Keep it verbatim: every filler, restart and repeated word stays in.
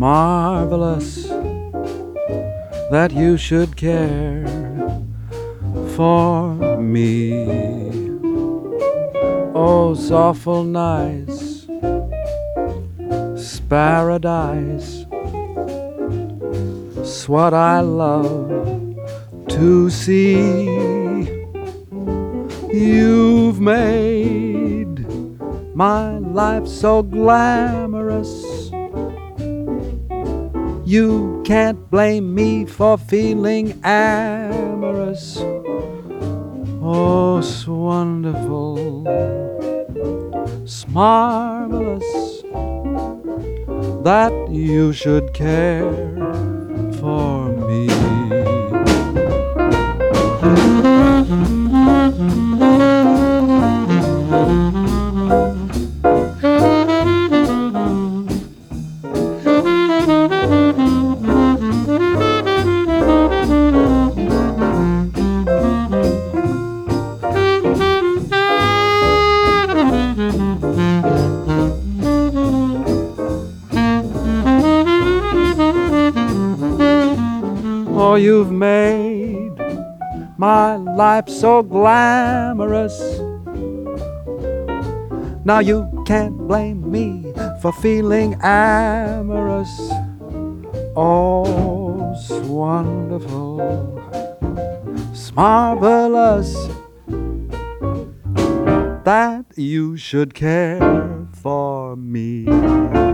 marvelous that you should care for me. Oh, it's awful nice, it's paradise, it's what I love to see. You've made my life so glamorous, you can't blame me for feeling amorous. Oh, it's wonderful, it's marvelous that you should care for me. Oh, you've made my life so glamorous, now you can't blame me for feeling amorous. Oh, it's wonderful, it's marvelous that you should care for me.